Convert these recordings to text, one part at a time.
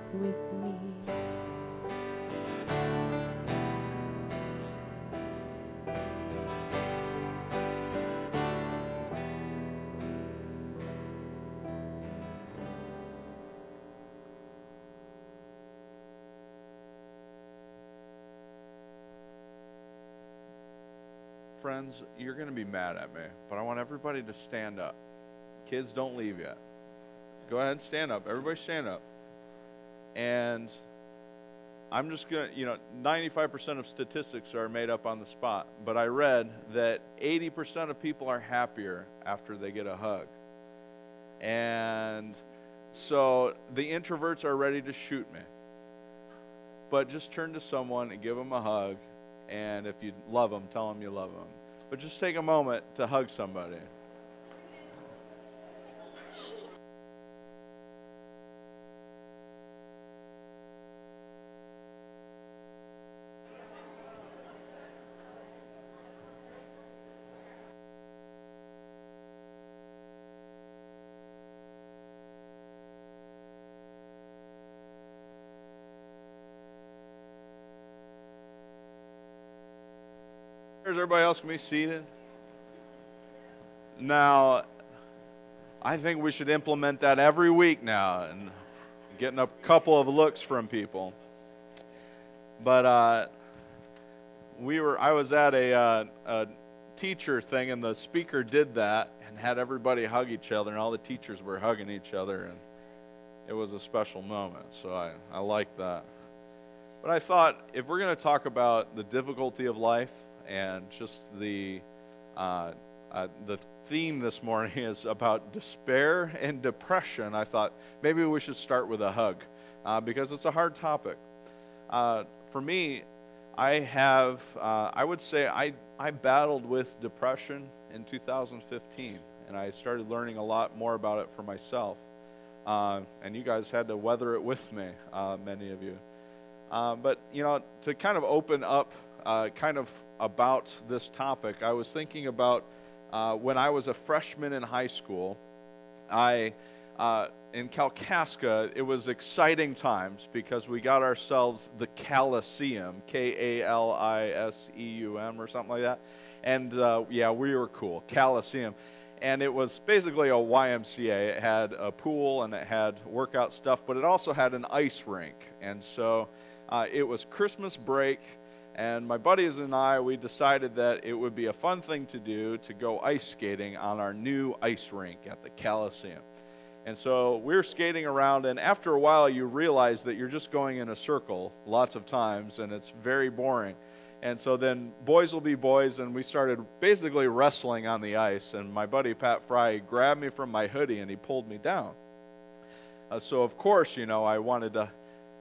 with me. Friends, you're going to be mad at me, but I want everybody to stand up. Kids, don't leave yet. Go ahead and stand up. Everybody stand up. And I'm just going to, 95% of statistics are made up on the spot, but I read that 80% of people are happier after they get a hug. And so the introverts are ready to shoot me. But just turn to someone and give them a hug. And if you love them, tell them you love them. But just take a moment to hug somebody. Here's everybody else can be seated. Now, I think we should implement that every week now and getting a couple of looks from people. But I was at a teacher thing, and the speaker did that and had everybody hug each other, and all the teachers were hugging each other, and it was a special moment. So I like that. But I thought if we're going to talk about the difficulty of life and just the theme this morning is about despair and depression, I thought maybe we should start with a hug because it's a hard topic. For me, I would say I battled with depression in 2015, and I started learning a lot more about it for myself. And you guys had to weather it with me, many of you. But, to kind of open up kind of about this topic, I was thinking about when I was a freshman in high school. I in Kalkaska, it was exciting times because we got ourselves the Coliseum, Kaliseum or something like that. And yeah, we were cool, Coliseum. And it was basically a YMCA. It had a pool and it had workout stuff, but it also had an ice rink. And so it was Christmas break, and my buddies and I, we decided that it would be a fun thing to do to go ice skating on our new ice rink at the Coliseum. And so we're skating around, and after a while, you realize that you're just going in a circle lots of times, and it's very boring. And so then boys will be boys, and we started basically wrestling on the ice. And my buddy Pat Fry grabbed me from my hoodie, and he pulled me down. So of course, I wanted to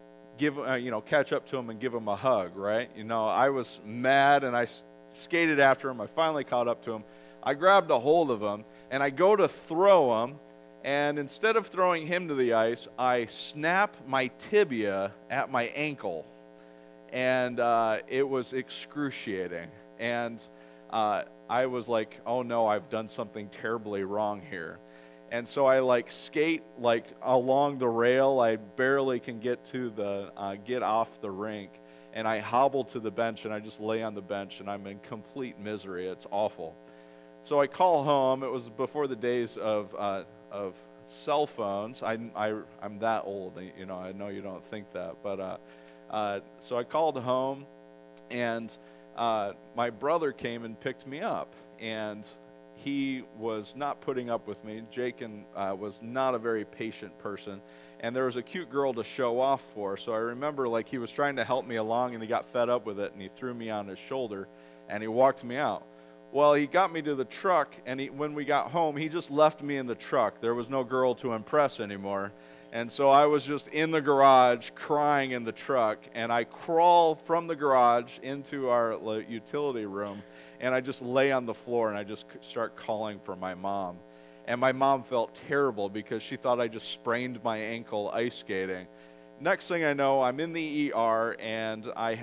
catch up to him and give him a hug, right? I was mad, and I skated after him. I finally caught up to him. I grabbed a hold of him, and I go to throw him, and instead of throwing him to the ice, I snap my tibia at my ankle, and it was excruciating. And I was like, oh no, I've done something terribly wrong here. And so I skate along the rail. I barely can get off the rink, and I hobble to the bench, and I just lay on the bench, and I'm in complete misery. It's awful. So I call home. It was before the days of cell phones. I'm that old. I know you don't think that, but so I called home, and my brother came and picked me up, and he was not putting up with me. Jake was not a very patient person, and there was a cute girl to show off for. So I remember he was trying to help me along, and he got fed up with it, and he threw me on his shoulder, and he walked me out. Well, he got me to the truck, and when we got home, he just left me in the truck. There was no girl to impress anymore. And so I was just in the garage crying in the truck, and I crawl from the garage into our utility room, and I just lay on the floor, and I just start calling for my mom. And my mom felt terrible because she thought I just sprained my ankle ice skating. Next thing I know, I'm in the ER, and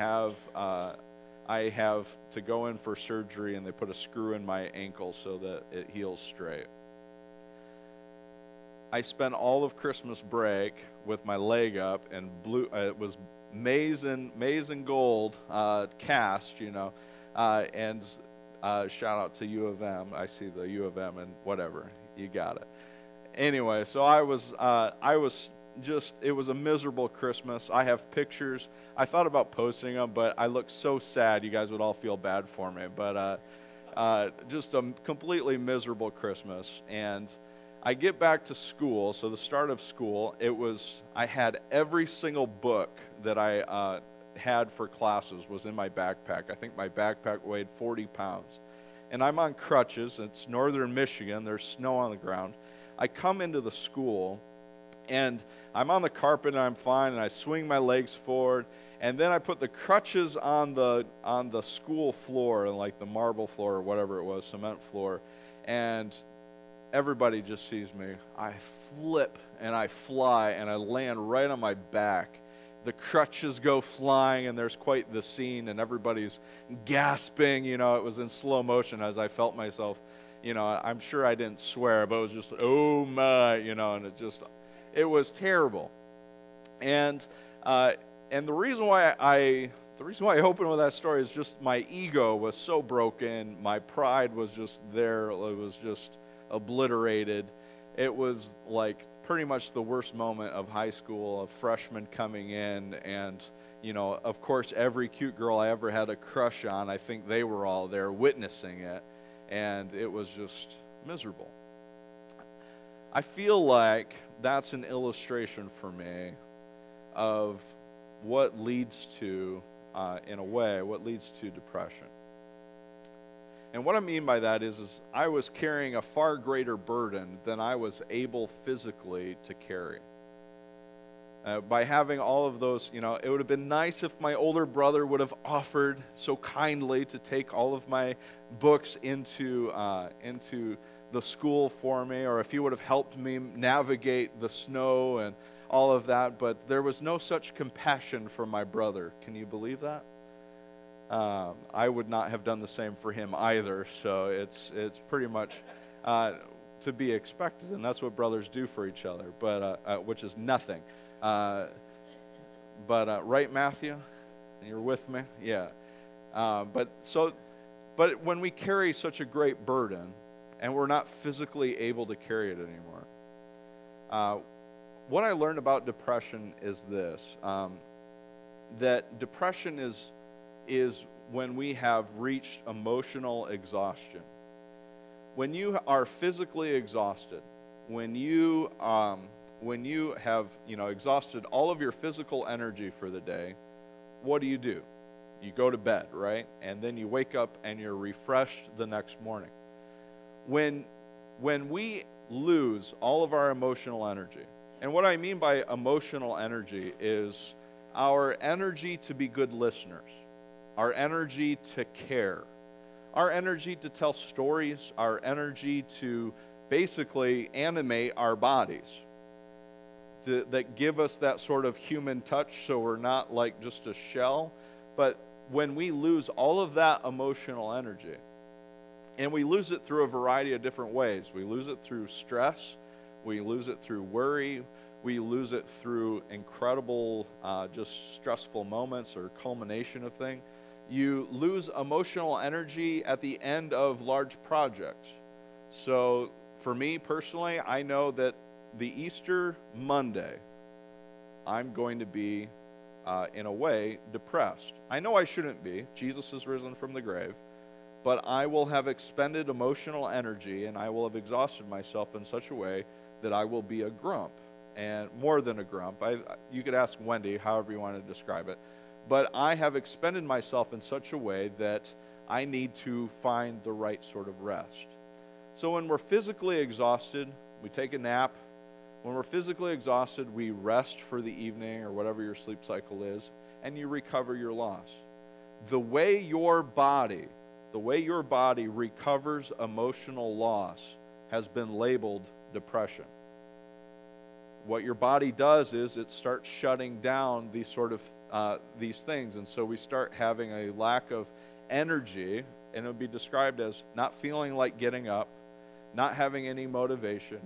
I have to go in for surgery, and they put a screw in my ankle so that it heals straight. I spent all of Christmas break with my leg up and blue. It was maize and gold cast, and shout out to U of M. I see the U of M and whatever. You got it. Anyway, so I was just, it was a miserable Christmas. I have pictures. I thought about posting them, but I looked so sad. You guys would all feel bad for me. But just a completely miserable Christmas. And I get back to school, so the start of school, I had every single book that I had for classes was in my backpack. I think my backpack weighed 40 pounds. And I'm on crutches. It's northern Michigan. There's snow on the ground. I come into the school, and I'm on the carpet, and I'm fine, and I swing my legs forward, and then I put the crutches on the school floor, like the marble floor or whatever it was, cement floor, and everybody just sees me. I flip, and I fly, and I land right on my back. The crutches go flying, and there's quite the scene, and everybody's gasping. It was in slow motion as I felt myself. I'm sure I didn't swear, but it was just, oh my, and it was terrible. And and the reason why I open with that story is just my ego was so broken, my pride was just there, it was just obliterated. It was like pretty much the worst moment of high school, a freshman coming in, and of course, every cute girl I ever had a crush on, I think they were all there witnessing it, and it was just miserable. I feel like that's an illustration for me of what leads to, in a way, what leads to depression. And what I mean by that is I was carrying a far greater burden than I was able physically to carry. By having all of those, it would have been nice if my older brother would have offered so kindly to take all of my books into the school for me, or if he would have helped me navigate the snow and all of that. But there was no such compassion for my brother. Can you believe that? I would not have done the same for him either. So it's pretty much to be expected, and that's what brothers do for each other. But which is nothing. Right, Matthew? You're with me? Yeah. But when we carry such a great burden and we're not physically able to carry it anymore, what I learned about depression is this, that depression is when we have reached emotional exhaustion. When you are physically exhausted, when you have exhausted all of your physical energy for the day, what do? You go to bed, right? And then you wake up and you're refreshed the next morning. When we lose all of our emotional energy, and what I mean by emotional energy is our energy to be good listeners, our energy to care, our energy to tell stories, our energy to basically animate our bodies, that give us that sort of human touch so we're not like just a shell. But when we lose all of that emotional energy, and we lose it through a variety of different ways. We lose it through stress. We lose it through worry. We lose it through incredible, just stressful moments or culmination of things. You lose emotional energy at the end of large projects. So for me personally, I know that the Easter Monday, I'm going to be, in a way, depressed. I know I shouldn't be. Jesus is risen from the grave. But I will have expended emotional energy, and I will have exhausted myself in such a way that I will be a grump, and more than a grump. You could ask Wendy, however you want to describe it. But I have expended myself in such a way that I need to find the right sort of rest. So when we're physically exhausted, we take a nap. When we're physically exhausted, we rest for the evening or whatever your sleep cycle is, and you recover your loss. The way your body recovers emotional loss has been labeled depression. What your body does is it starts shutting down these things, and so we start having a lack of energy, and it would be described as not feeling like getting up, not having any motivation,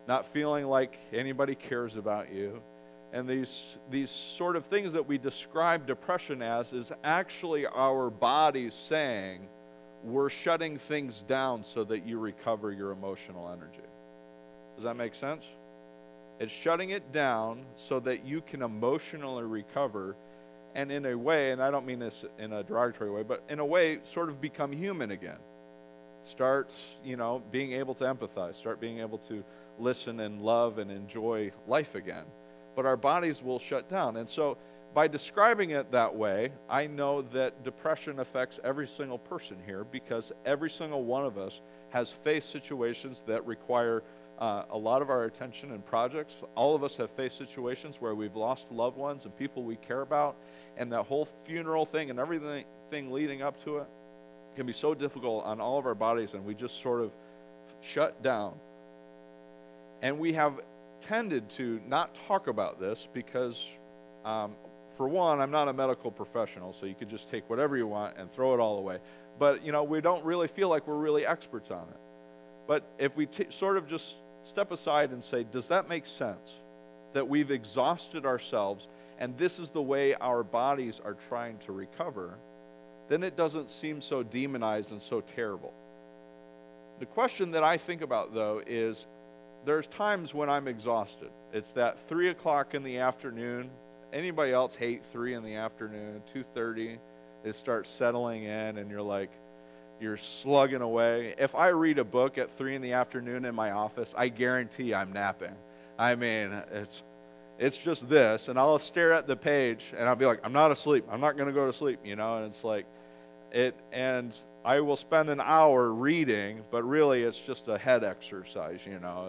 not feeling like anybody cares about you. And these sort of things that we describe depression as is actually our bodies saying, we're shutting things down so that you recover your emotional energy. Does that make sense? It's shutting it down so that you can emotionally recover, and in a way, and I don't mean this in a derogatory way, but in a way, sort of become human again. Start, being able to empathize. Start being able to listen and love and enjoy life again. But our bodies will shut down. And so by describing it that way, I know that depression affects every single person here, because every single one of us has faced situations that require a lot of our attention and projects. All of us have faced situations where we've lost loved ones and people we care about, and that whole funeral thing and everything leading up to it can be so difficult on all of our bodies, and we just sort of shut down. And we have tended to not talk about this because, for one, I'm not a medical professional, so you could just take whatever you want and throw it all away. But, we don't really feel like we're really experts on it. But if we sort of just step aside and say, does that make sense? That we've exhausted ourselves, and this is the way our bodies are trying to recover, then it doesn't seem so demonized and so terrible. The question that I think about, though, is there's times when I'm exhausted. It's that 3 o'clock in the afternoon. Anybody else hate 3 in the afternoon, 2:30? It starts settling in, and you're slugging away. If I read a book at 3 in the afternoon in my office, I guarantee I'm napping. I mean, it's just this, and I'll stare at the page, and I'll be like, I'm not asleep. I'm not going to go to sleep, and it's like, and I will spend an hour reading, but really it's just a head exercise,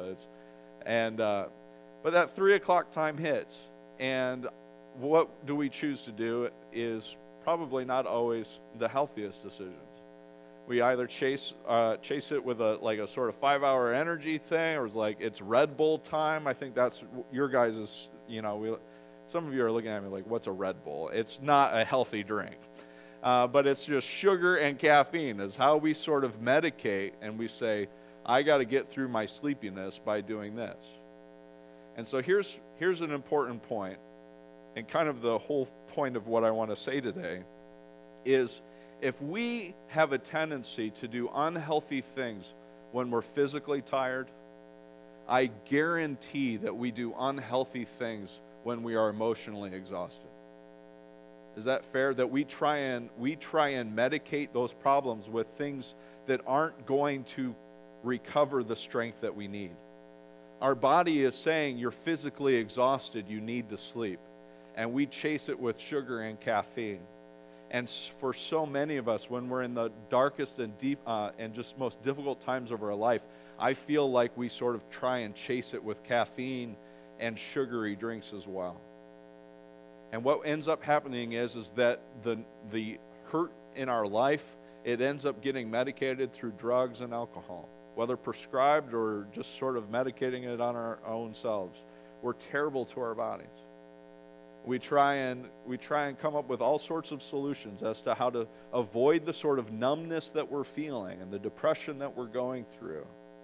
but that 3 o'clock time hits, and what do we choose to do is probably not always the healthiest decisions. We either chase it with a sort of 5-hour energy thing, or it's Red Bull time. I think that's your guys', some of you are looking at me like, what's a Red Bull? It's not a healthy drink. But it's just sugar and caffeine is how we sort of medicate, and we say, I got to get through my sleepiness by doing this. And so here's an important point, and kind of the whole point of what I want to say today is, if we have a tendency to do unhealthy things when we're physically tired, I guarantee that we do unhealthy things when we are emotionally exhausted. Is that fair? That we try and medicate those problems with things that aren't going to recover the strength that we need. Our body is saying, you're physically exhausted, you need to sleep. And we chase it with sugar and caffeine. And for so many of us, when we're in the darkest and deep and just most difficult times of our life, I feel like we sort of try and chase it with caffeine and sugary drinks as well. And what ends up happening is that the hurt in our life, it ends up getting medicated through drugs and alcohol, whether prescribed or just sort of medicating it on our own selves. We're terrible to our bodies. We try and come up with all sorts of solutions as to how to avoid the sort of numbness that we're feeling and the depression that we're going through.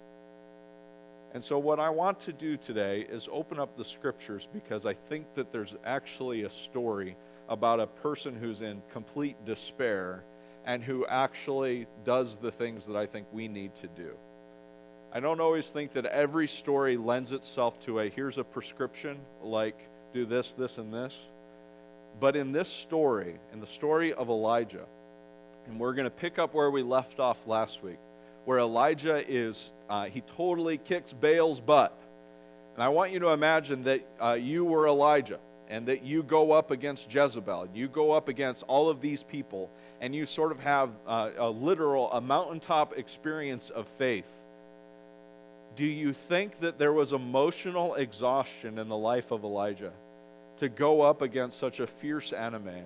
And so what I want to do today is open up the scriptures, because I think that there's actually a story about a person who's in complete despair and who actually does the things that I think we need to do. I don't always think that every story lends itself to here's a prescription, like do this, this, and this. But in this story, in the story of Elijah, and we're going to pick up where we left off last week, where Elijah he totally kicks Baal's butt. And I want you to imagine that you were Elijah, and that you go up against Jezebel, you go up against all of these people, and you sort of have a mountaintop experience of faith. Do you think that there was emotional exhaustion in the life of Elijah to go up against such a fierce enemy,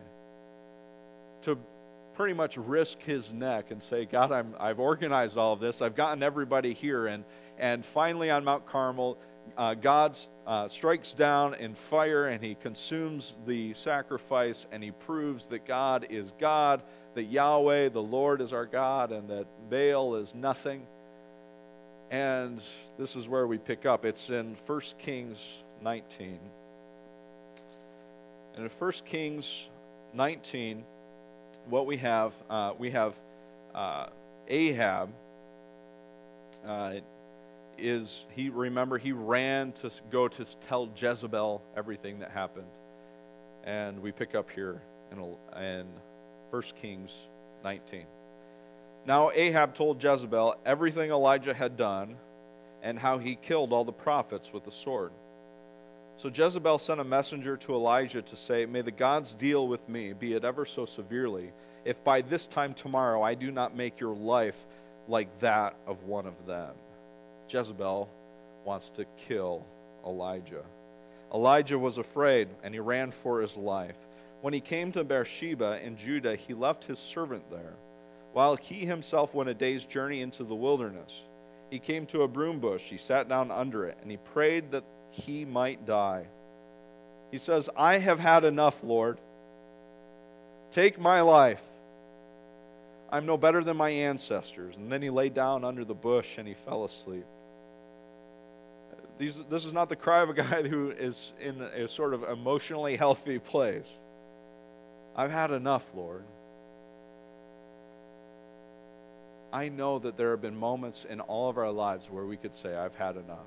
to pretty much risk his neck and say, God, I've organized all of this, I've gotten everybody here, and finally on Mount Carmel, God strikes down in fire, and he consumes the sacrifice, and he proves that God is God, that Yahweh, the Lord, is our God, and that Baal is nothing. And this is where we pick up. It's in 1 Kings 19. And in 1 Kings 19, what we have Ahab. He ran to go to tell Jezebel everything that happened. And we pick up here in 1 Kings 19. Now Ahab told Jezebel everything Elijah had done and how he killed all the prophets with the sword. So Jezebel sent a messenger to Elijah to say, "May the gods deal with me, be it ever so severely, if by this time tomorrow I do not make your life like that of one of them." Jezebel wants to kill Elijah. Elijah was afraid, and he ran for his life. When he came to Beersheba in Judah, he left his servant there, while he himself went a day's journey into the wilderness. He came to a broom bush. He sat down under it, and he prayed that he might die. He says, "I have had enough, Lord. Take my life. I'm no better than my ancestors." And then he lay down under the bush and he fell asleep. This is not the cry of a guy who is in a sort of emotionally healthy place. I've had enough, Lord. I know that there have been moments in all of our lives where we could say, I've had enough.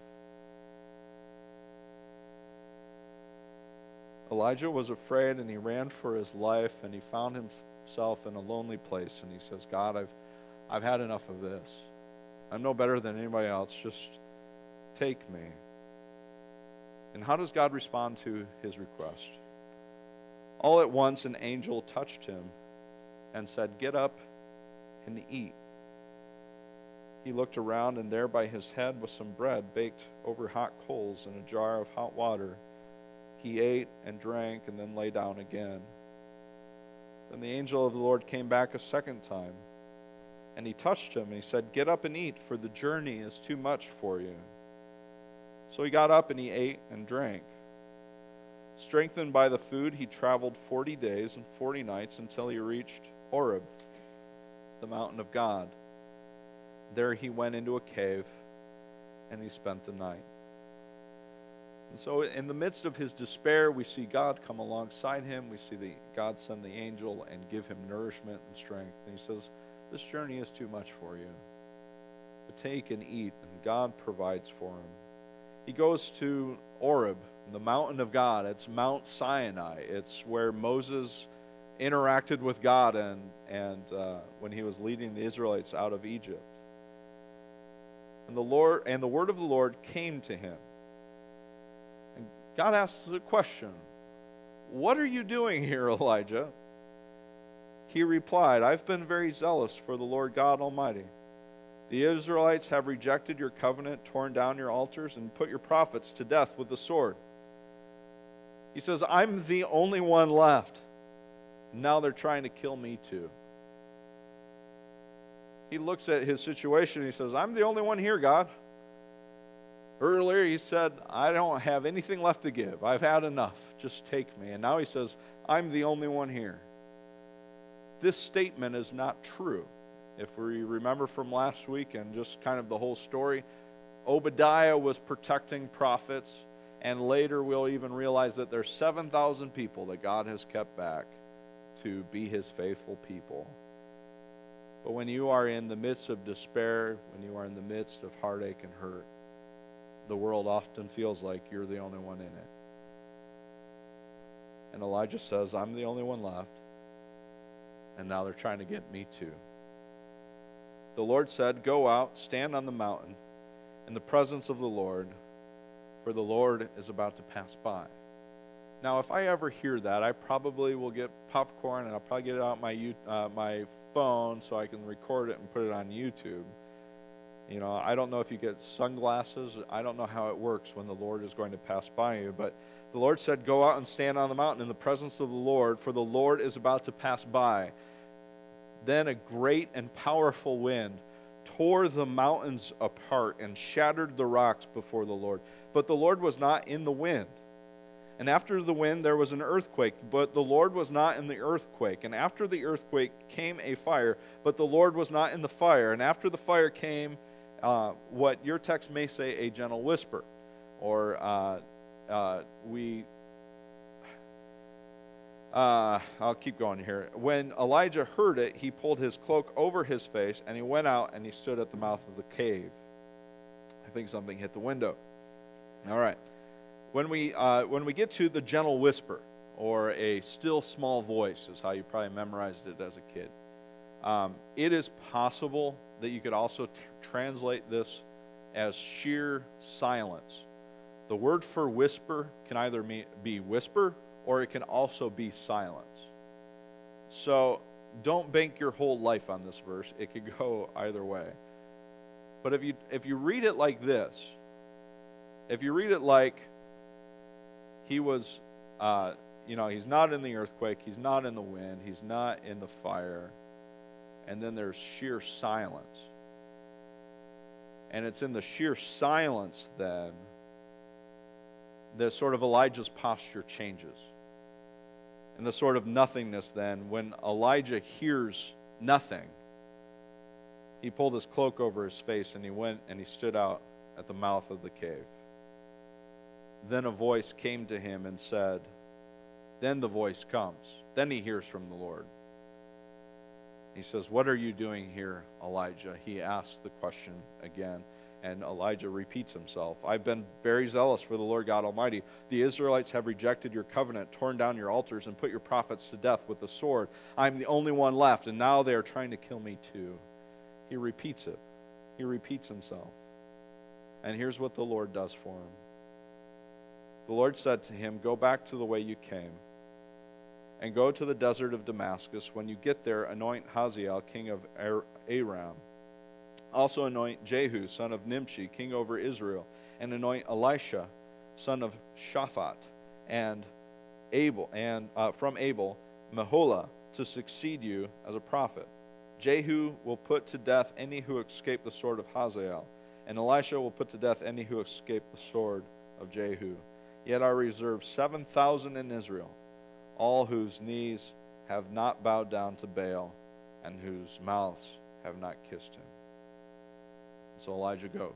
Elijah was afraid and he ran for his life and he found himself in a lonely place and he says, "God, I've had enough of this. I'm no better than anybody else. Just take me." And how does God respond to his request? All at once an angel touched him and said, "Get up and eat." He looked around, and there by his head was some bread baked over hot coals and a jar of hot water. He ate and drank and then lay down again. Then the angel of the Lord came back a second time, and he touched him, and he said, "Get up and eat, for the journey is too much for you." So he got up and he ate and drank. Strengthened by the food, he traveled 40 days and 40 nights until he reached Horeb, the mountain of God. There he went into a cave, and he spent the night. And so in the midst of his despair, we see God come alongside him. We see God send the angel and give him nourishment and strength. And he says, "This journey is too much for you. But take and eat," and God provides for him. He goes to Horeb, the mountain of God. It's Mount Sinai. It's where Moses interacted with God and when he was leading the Israelites out of Egypt. And the word of the Lord came to him. And God asked the question, "What are you doing here, Elijah?" He replied, "I've been very zealous for the Lord God Almighty. The Israelites have rejected your covenant, torn down your altars, and put your prophets to death with the sword." He says, "I'm the only one left. Now they're trying to kill me too." He looks at his situation and he says, "I'm the only one here, God. Earlier he said, I don't have anything left to give. I've had enough. Just take me." And now he says, "I'm the only one here." This statement is not true. If we remember from last week and just kind of the whole story, Obadiah was protecting prophets, and later we'll even realize that there's 7,000 people that God has kept back to be his faithful people. But when you are in the midst of despair, when you are in the midst of heartache and hurt, the world often feels like you're the only one in it. And Elijah says, "I'm the only one left, and now they're trying to get me too." The Lord said, "Go out, stand on the mountain in the presence of the Lord, for the Lord is about to pass by." Now, if I ever hear that, I probably will get popcorn, and I'll probably get out my phone so I can record it and put it on YouTube. You know, I don't know if you get sunglasses. I don't know how it works when the Lord is going to pass by you. But the Lord said, "Go out and stand on the mountain in the presence of the Lord, for the Lord is about to pass by." Then a great and powerful wind tore the mountains apart and shattered the rocks before the Lord. But the Lord was not in the wind. And after the wind there was an earthquake, but the Lord was not in the earthquake. And after the earthquake came a fire, but the Lord was not in the fire. And after the fire came What your text may say, a gentle whisper, or I'll keep going here. When Elijah heard it, he pulled his cloak over his face, and he went out and he stood at the mouth of the cave. I think something hit the window. All right. When we get to the gentle whisper, or a still small voice, is how you probably memorized it as a kid. It is possible that you could also translate this as sheer silence. The word for whisper can either be whisper, or it can also be silence. So don't bank your whole life on this verse. It could go either way. But if you read it like this, if you read it like he was, he's not in the earthquake, he's not in the wind, he's not in the fire, and then there's sheer silence. And it's in the sheer silence then that sort of Elijah's posture changes. And the sort of nothingness then, when Elijah hears nothing, he pulled his cloak over his face and he went and he stood out at the mouth of the cave. Then a voice came to him and said, then the voice comes. Then he hears from the Lord. He says, what are you doing here, Elijah? He asks the question again, and Elijah repeats himself. I've been very zealous for the Lord God Almighty. The Israelites have rejected your covenant, torn down your altars, and put your prophets to death with the sword. I'm the only one left, and now they are trying to kill me too. He repeats it. He repeats himself. And here's what the Lord does for him. The Lord said to him, go back to the way you came, and go to the desert of Damascus. When you get there, anoint Hazael, king of Aram. Also anoint Jehu, son of Nimshi, king over Israel, and anoint Elisha, son of Shaphat, and from Abel, Meholah, to succeed you as a prophet. Jehu will put to death any who escape the sword of Hazael, and Elisha will put to death any who escape the sword of Jehu. Yet I reserve 7,000 in Israel, all whose knees have not bowed down to Baal, and whose mouths have not kissed him. So Elijah goes.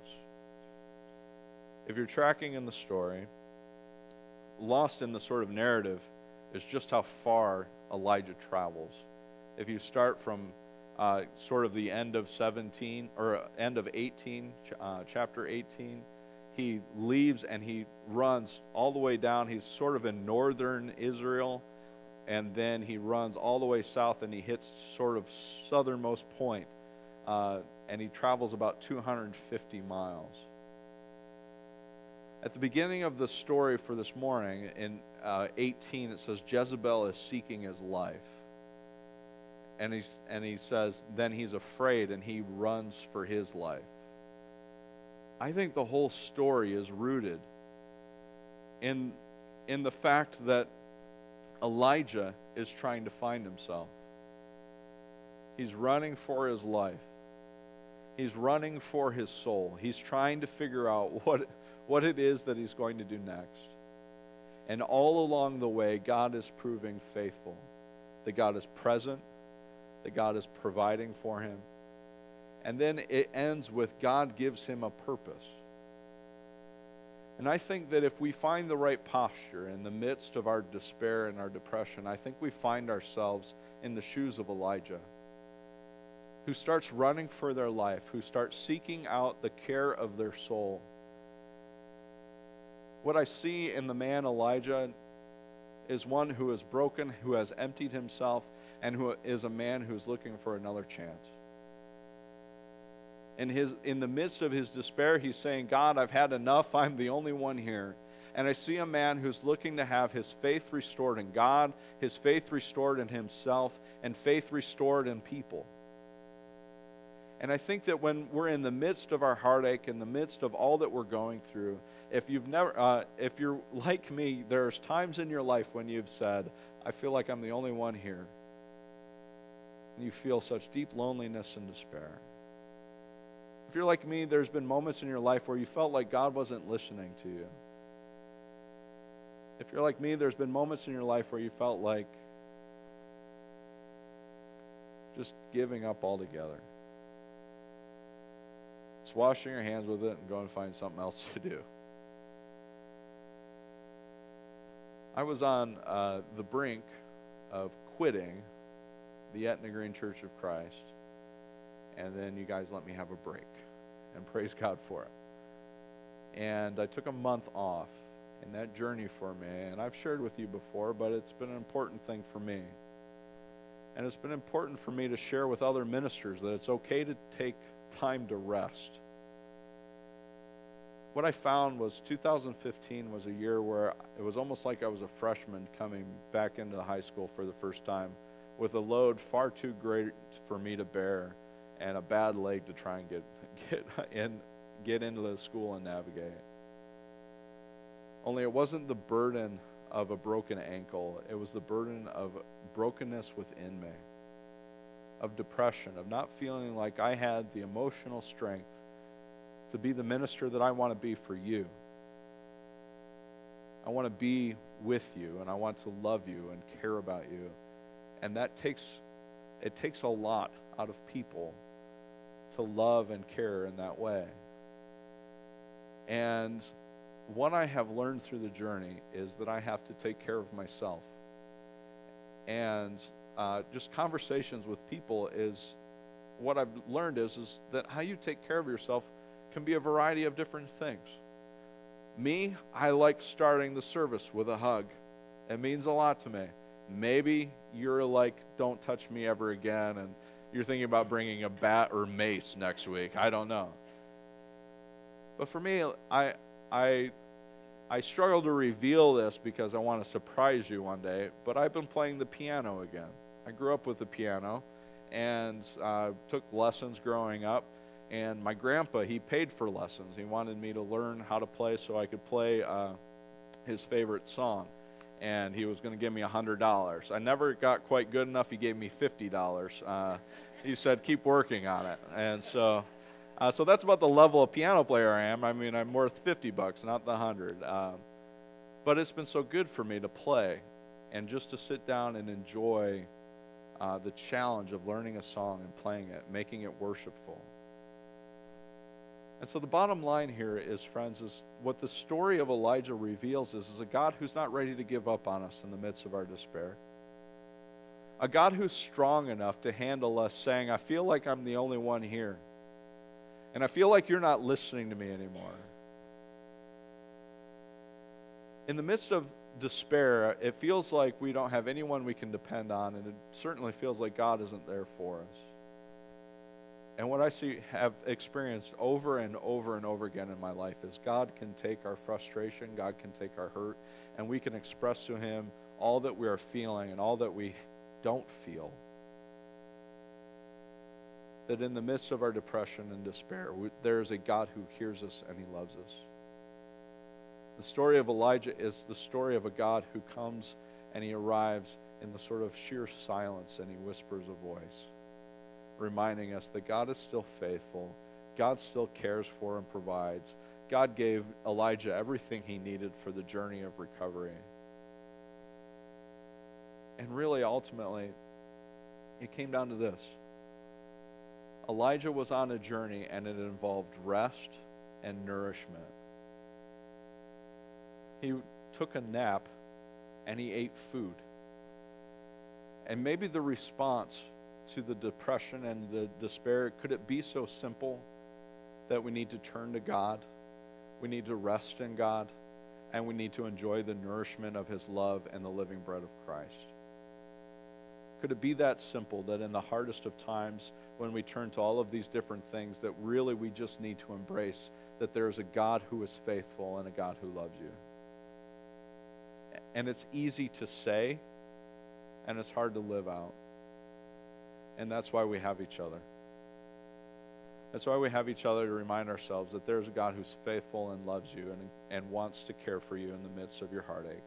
If you're tracking in the story, lost in the sort of narrative is just how far Elijah travels. If you start from sort of the end of 17, or end of 18, chapter 18, he leaves and he runs all the way down. He's sort of in northern Israel, and then he runs all the way south and he hits sort of southernmost point, and he travels about 250 miles. At the beginning of the story for this morning, in 18, it says Jezebel is seeking his life. And he says, then he's afraid and he runs for his life. I think the whole story is rooted in the fact that Elijah is trying to find himself. He's running for his life. He's running for his soul. He's trying to figure out what it is that he's going to do next. And all along the way, God is proving faithful. That God is present. That God is providing for him. And then it ends with God gives him a purpose. And I think that if we find the right posture in the midst of our despair and our depression, I think we find ourselves in the shoes of Elijah, who starts running for their life, who starts seeking out the care of their soul. What I see in the man Elijah is one who is broken, who has emptied himself, and who is a man who's looking for another chance. In the midst of his despair, he's saying, God, I've had enough. I'm the only one here. And I see a man who's looking to have his faith restored in God, his faith restored in himself, and faith restored in people. And I think that when we're in the midst of our heartache, in the midst of all that we're going through, if you're like me, there's times in your life when you've said, I feel like I'm the only one here. And you feel such deep loneliness and despair. If you're like me, there's been moments in your life where you felt like God wasn't listening to you. If you're like me, there's been moments in your life where you felt like just giving up altogether. This just washing your hands with it and go and find something else to do. I was on the brink of quitting the Etna Green Church of Christ, and then you guys let me have a break, and praise God for it. And I took a month off in that journey for me, and I've shared with you before, but it's been an important thing for me. And it's been important for me to share with other ministers that it's okay to take time to rest. What I found was 2015 was a year where it was almost like I was a freshman coming back into high school for the first time with a load far too great for me to bear and a bad leg to try and get into the school and navigate. Only it wasn't the burden of a broken ankle. It was the burden of brokenness within me, of depression, of not feeling like I had the emotional strength to be the minister that I want to be for you. I want to be with you, and I want to love you and care about you. And it takes a lot out of people to love and care in that way. And what I have learned through the journey is that I have to take care of myself. And just conversations with people is what I've learned is that how you take care of yourself can be a variety of different things. Me, I like starting the service with a hug. It means a lot to me. Maybe you're like, don't touch me ever again, and you're thinking about bringing a bat or mace next week. I don't know. But for me, I struggle to reveal this because I want to surprise you one day, but I've been playing the piano again. I grew up with the piano and took lessons growing up. And my grandpa, he paid for lessons. He wanted me to learn how to play so I could play his favorite song. And he was going to give me $100. I never got quite good enough. He gave me $50. He said, keep working on it. And so that's about the level of piano player I am. I mean, I'm worth $50, not the 100. But it's been so good for me to play and just to sit down and enjoy the challenge of learning a song and playing it, making it worshipful. And so the bottom line here is, friends, is what the story of Elijah reveals is a God who's not ready to give up on us in the midst of our despair. A God who's strong enough to handle us saying, I feel like I'm the only one here. And I feel like you're not listening to me anymore. In the midst of despair, it feels like we don't have anyone we can depend on, and it certainly feels like God isn't there for us. And what I have experienced over and over and over again in my life is God can take our frustration, God can take our hurt, and we can express to Him all that we are feeling and all that we don't feel. That in the midst of our depression and despair, there is a God who hears us and He loves us. The story of Elijah is the story of a God who comes and He arrives in the sort of sheer silence and He whispers a voice, reminding us that God is still faithful. God still cares for and provides. God gave Elijah everything he needed for the journey of recovery. And really, ultimately, it came down to this. Elijah was on a journey, and it involved rest and nourishment. He took a nap, and he ate food. And maybe the response to the depression and the despair, could it be so simple that we need to turn to God, we need to rest in God, and we need to enjoy the nourishment of His love and the living bread of Christ? Could it be that simple that in the hardest of times, when we turn to all of these different things, that really we just need to embrace that there is a God who is faithful and a God who loves you? And it's easy to say, and it's hard to live out. And that's why we have each other. That's why we have each other, to remind ourselves that there's a God who's faithful and loves you and wants to care for you in the midst of your heartache.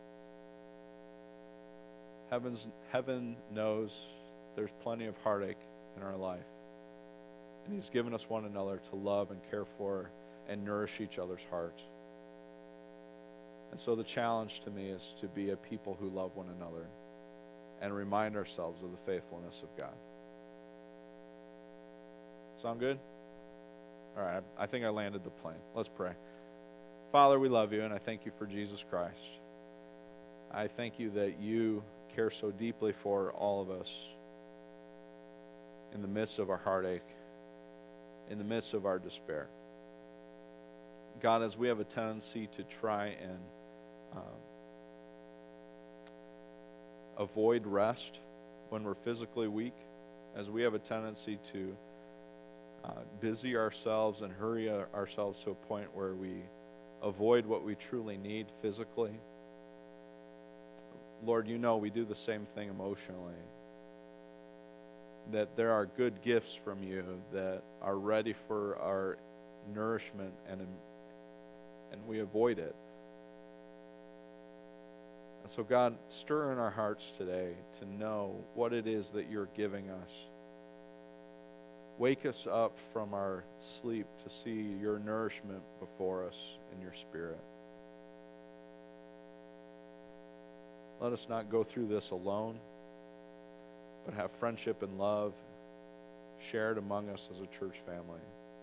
Heaven knows there's plenty of heartache in our life. And He's given us one another to love and care for and nourish each other's hearts. And so the challenge to me is to be a people who love one another and remind ourselves of the faithfulness of God. Sound good? All right, I think I landed the plane. Let's pray. Father, we love you, and I thank you for Jesus Christ. I thank you that you care so deeply for all of us in the midst of our heartache, in the midst of our despair. God, as we have a tendency to try and avoid rest when we're physically weak, as we have a tendency to busy ourselves and hurry ourselves to a point where we avoid what we truly need physically. Lord, you know we do the same thing emotionally. That there are good gifts from you that are ready for our nourishment, and we avoid it. And so, God, stir in our hearts today to know what it is that you're giving us. Wake us up from our sleep to see your nourishment before us in your Spirit. Let us not go through this alone, but have friendship and love shared among us as a church family.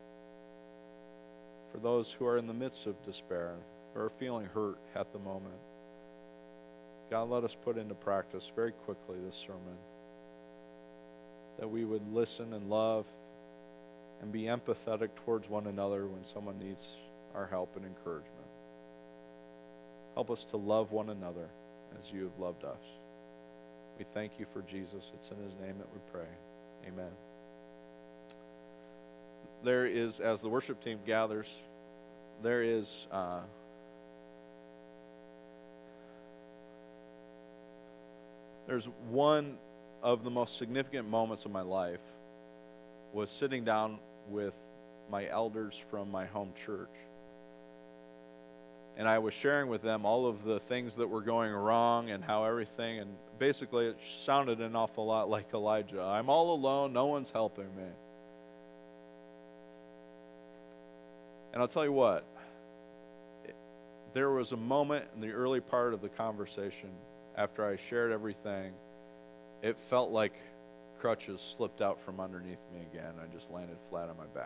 For those who are in the midst of despair, who are feeling hurt at the moment, God, let us put into practice very quickly this sermon, that we would listen and love and be empathetic towards one another when someone needs our help and encouragement. Help us to love one another as you have loved us. We thank you for Jesus. It's in his name that we pray. Amen. There is, as the worship team gathers, there's one of the most significant moments of my life was sitting down with my elders from my home church. And I was sharing with them all of the things that were going wrong and how everything, and basically it sounded an awful lot like Elijah. I'm all alone, no one's helping me. And I'll tell you what, there was a moment in the early part of the conversation after I shared everything, it felt like crutches slipped out from underneath me again. I just landed flat on my back.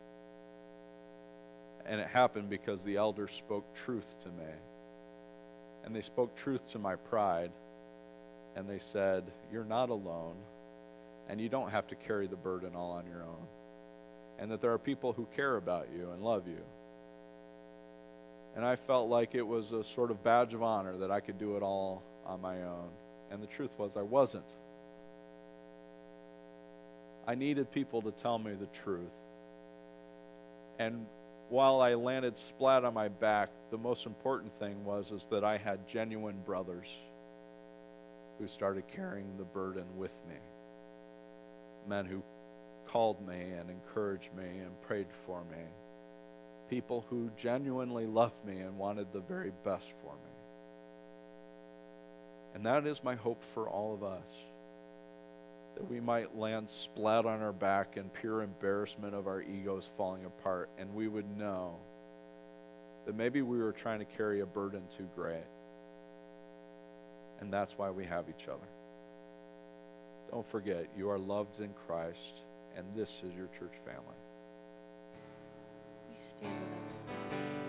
And it happened because the elders spoke truth to me. And they spoke truth to my pride. And they said, you're not alone, and you don't have to carry the burden all on your own. And that there are people who care about you and love you. And I felt like it was a sort of badge of honor that I could do it all on my own. And the truth was I wasn't. I needed people to tell me the truth. And while I landed splat on my back, the most important thing was that I had genuine brothers who started carrying the burden with me. Men who called me and encouraged me and prayed for me. People who genuinely loved me and wanted the very best for me. And that is my hope for all of us. That we might land splat on our back in pure embarrassment of our egos falling apart, and we would know that maybe we were trying to carry a burden too great. And that's why we have each other. Don't forget, you are loved in Christ, and this is your church family. You stand with us.